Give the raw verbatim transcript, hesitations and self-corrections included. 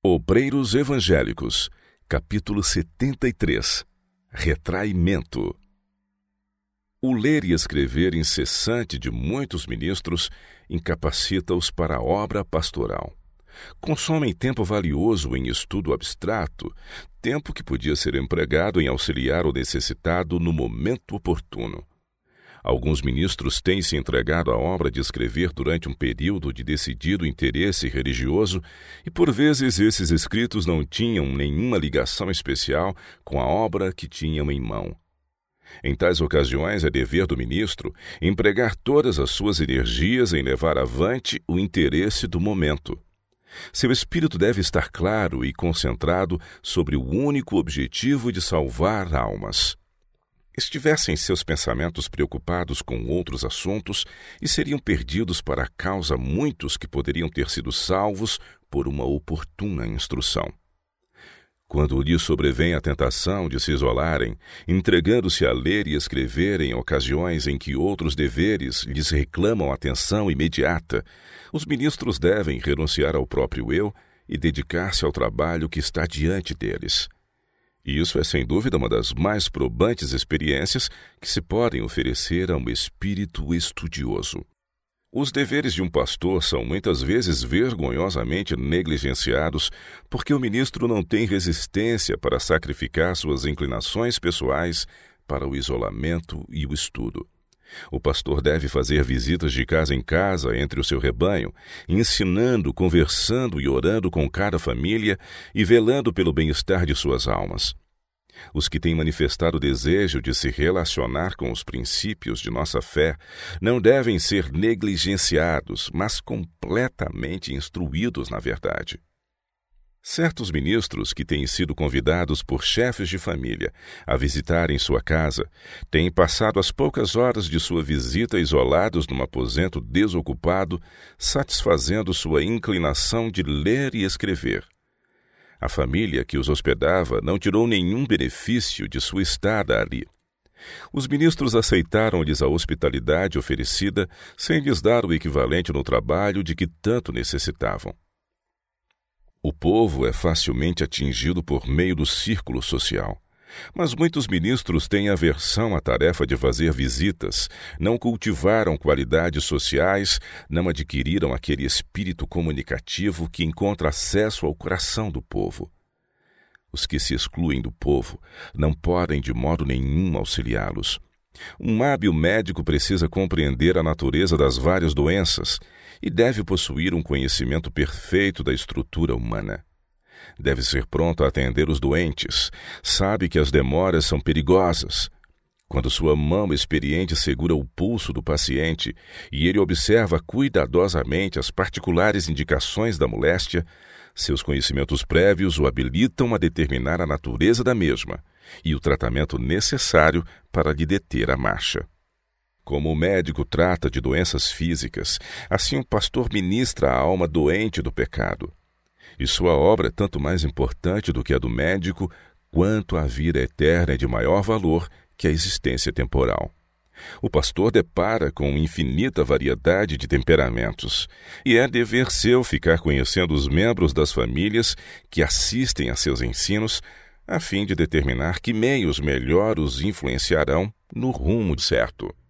Obreiros Evangélicos, capítulo setenta e três. Retraimento. O ler e escrever incessante de muitos ministros incapacita-os para a obra pastoral. Consomem tempo valioso em estudo abstrato, tempo que podia ser empregado em auxiliar o necessitado no momento oportuno. Alguns ministros têm se entregado à obra de escrever durante um período de decidido interesse religioso e, por vezes, esses escritos não tinham nenhuma ligação especial com a obra que tinham em mão. Em tais ocasiões, é dever do ministro empregar todas as suas energias em levar avante o interesse do momento. Seu espírito deve estar claro e concentrado sobre o único objetivo de salvar almas. Estivessem seus pensamentos preocupados com outros assuntos e seriam perdidos para a causa muitos que poderiam ter sido salvos por uma oportuna instrução. Quando lhes sobrevém a tentação de se isolarem, entregando-se a ler e escrever em ocasiões em que outros deveres lhes reclamam atenção imediata, os ministros devem renunciar ao próprio eu e dedicar-se ao trabalho que está diante deles. Isso é, sem dúvida, uma das mais probantes experiências que se podem oferecer a um espírito estudioso. Os deveres de um pastor são muitas vezes vergonhosamente negligenciados porque o ministro não tem resistência para sacrificar suas inclinações pessoais para o isolamento e o estudo. O pastor deve fazer visitas de casa em casa entre o seu rebanho, ensinando, conversando e orando com cada família e velando pelo bem-estar de suas almas. Os que têm manifestado o desejo de se relacionar com os princípios de nossa fé não devem ser negligenciados, mas completamente instruídos na verdade. Certos ministros que têm sido convidados por chefes de família a visitarem sua casa têm passado as poucas horas de sua visita isolados num aposento desocupado, satisfazendo sua inclinação de ler e escrever. A família que os hospedava não tirou nenhum benefício de sua estada ali. Os ministros aceitaram-lhes a hospitalidade oferecida sem lhes dar o equivalente no trabalho de que tanto necessitavam. O povo é facilmente atingido por meio do círculo social, mas muitos ministros têm aversão à tarefa de fazer visitas, não cultivaram qualidades sociais, não adquiriram aquele espírito comunicativo que encontra acesso ao coração do povo. Os que se excluem do povo não podem de modo nenhum auxiliá-los. Um hábil médico precisa compreender a natureza das várias doenças e deve possuir um conhecimento perfeito da estrutura humana. Deve ser pronto a atender os doentes, sabe que as demoras são perigosas. Quando sua mão experiente segura o pulso do paciente e ele observa cuidadosamente as particulares indicações da moléstia, seus conhecimentos prévios o habilitam a determinar a natureza da mesma e o tratamento necessário para lhe deter a marcha. Como o médico trata de doenças físicas, assim o pastor ministra a alma doente do pecado. E sua obra é tanto mais importante do que a do médico, quanto a vida eterna é de maior valor que a existência temporal. O pastor depara com infinita variedade de temperamentos, e é dever seu ficar conhecendo os membros das famílias que assistem a seus ensinos, a fim de determinar que meios melhor os influenciarão no rumo certo.